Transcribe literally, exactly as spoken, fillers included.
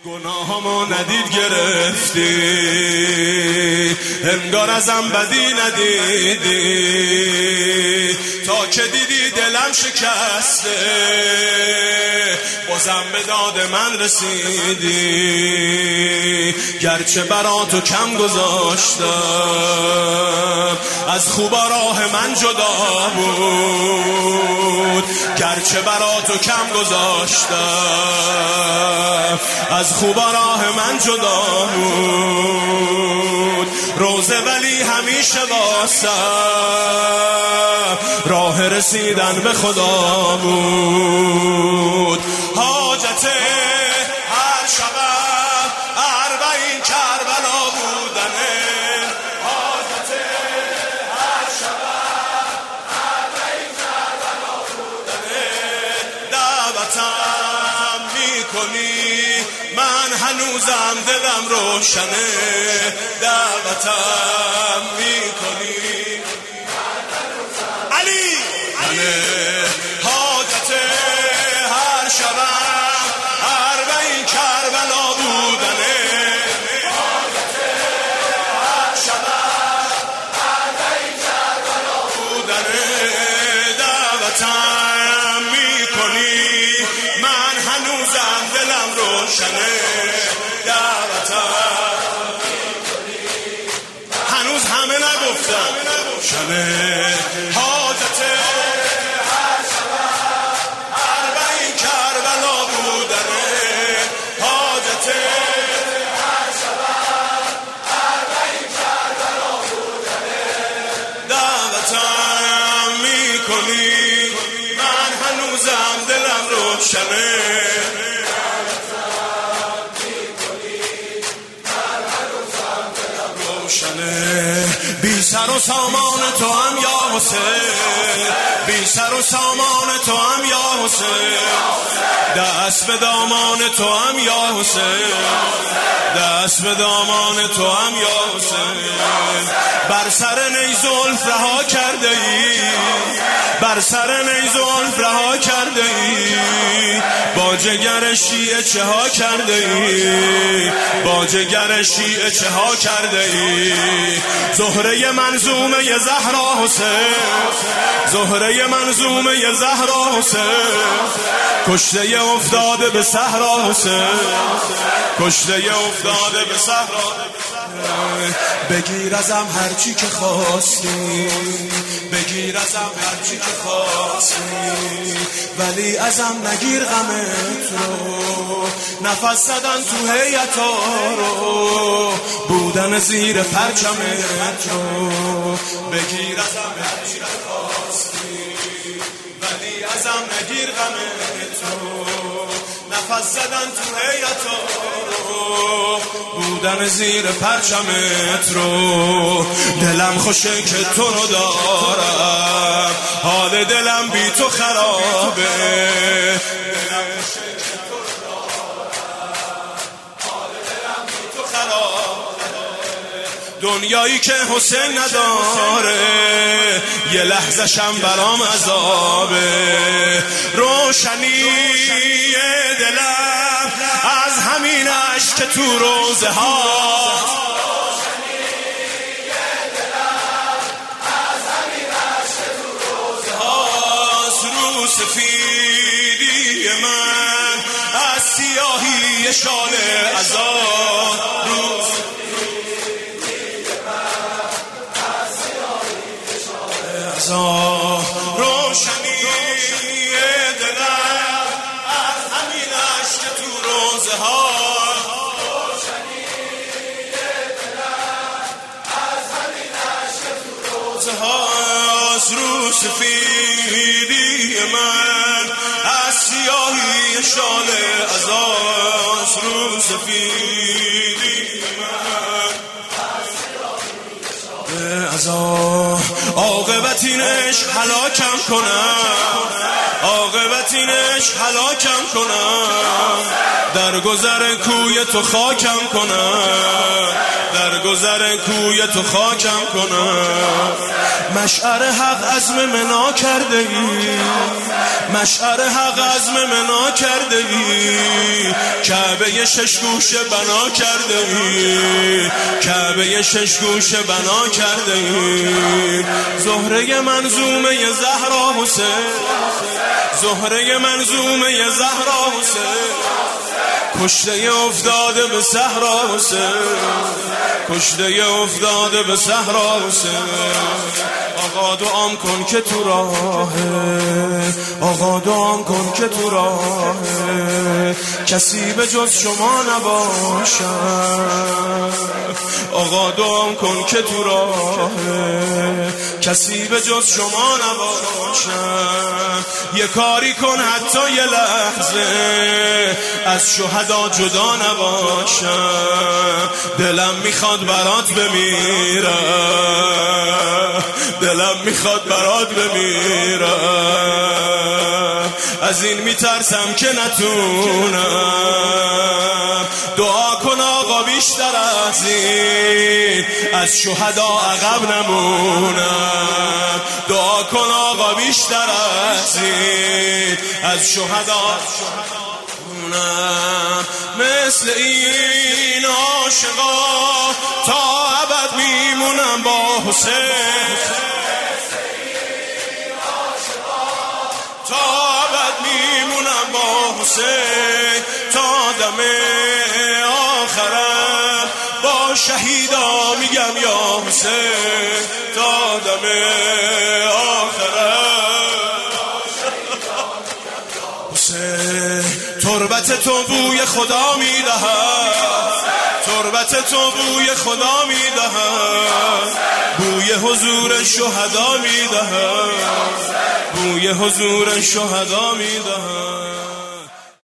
گناهامو ندید گرفتی، انگار ازم بدی ندیدی، تا که دیدی دلم شکسته بازم به داد من رسیدی. گرچه برا تو کم گذاشتم، از خوبا راه من جدا بود. گرچه برا تو کم گذاشتم، از خوبا راه من جدا بود. روزه ولی همیشه واسم راه رسیدن به خدا بود. حاجت هر شبم اربعین کربلا بودنه، حاجت هر شبم اربعین کربلا بودنه. دعوتم میکنی من هنوزم دلم روشنه، دعوتم میکنی من هنوزم علی علی. حاجت هر شبم اربعین کربلا بودنه، حاجت هر شبم اربعین کربلا بودنه. دعوتم میکنی من هنوزم دلم روشنه، دعوتم میکنی هنوز همه نگفتم شنه. حاجت هر شبم اربعین کربلا بودنه، حاجت هر شبم اربعین کربلا بودنه. دعوتم میکنی من هنوزم دلم روشنه، بی سر و سامان تو هم یا حسین، بی سر و سامان تو هم یا حسین، دست به دامان تو هم یا حسین، دست به دامان تو هم یا حسین. بر سر نی زلف رها کرده ای، بر سر نی زلف رها کرده ای، با جگر شیعه چه ها کرده ای، با جگر شیعه چه ها کرده ای. زهره منظومه ی زهرا حسین، زهره منظومه ی زهرا حسین، کشته افتاده به صحرا حسین، کشته افتاده به صحرا. بگیر ازم هرچی که خواستی، بگیر ازم هرچی که خواستی، ولی ازم نگیر غمت رو، نفس زدن تو هیئتا رو، بودن زیر پرچمت رو. بگیر ازم هرچی که خواستی، ولی ازم نگیر غمت رو، نفس زدن تو هیئتا رو، بودن زیر پرچمت رو. دلم خوشه که تو رو دارم، حال دلم بی تو خرابه، دلم خوشه که تو رو دارم، حال دلم بی تو خرابه. دنیایی که حسین نداره یه لحظه شم برام عذابه. روشنی دلم از همین عشق که تو روزه ها، روشنی دلم از همین عشق که تو روزه هاست. رو سفیدی من از سیاهی شال عذاب، رو سفیدی من از سیاهی شال عذاب. روشنی دلم از همین عشق که تو روزه ها، روشنی دلم از همین عشق که تو روزه هاست. رو سفیدی من از سیاهی شال عزاست، رو سفیدی من از سیاهی شال عزاست. عاقبت این عشق هلاکم کنم، عاقبت اینش هلاکم کنم، در گذر کوی تو خاکم کنم، در گذر کوی تو خاکم کنم. مشعر حق عزم منا کرده ای، مشعر حق عزم منا کرده ای، کعبه شش گوشه بنا کرده ای، کعبه شش گوشه بنا کرده ای. زهره منظومه زهرا حسین، زهره منظومه زهرا حسین، کشته افتاده به صحرا حسین، کشته افتاده به صحرا حسین. آقا دعام کن که تو راهه، آقا دعام کن که تو راهه، کسی به جز شما نباشد. آقا دعام کن که تو راهه، کسی به جز شما نباشد. یه کاری کن حتی یه لحظه از شهدا جدا نباشم. دلم میخواد برات بمیرم، دلم میخواد برات بمیرم. از این میترسم که نتونم. دعا کن آقا بیشتر از این از شهدا عقب نمونم. دعا کن آقا بیشتر از این از شهدا نمونم. مثل این عاشقا تا ابد میمونم با حسین، تا ابد میمونم با حسین. تا دم آخرم با شهیدا میگم یا حسین، تا دم آخرم حسین. تربت تو بوی خدا میدهد، تربت تو بوی خدا میدهد، بوی حضور شهدا میدهد، بوی حضور شهدا میدهد.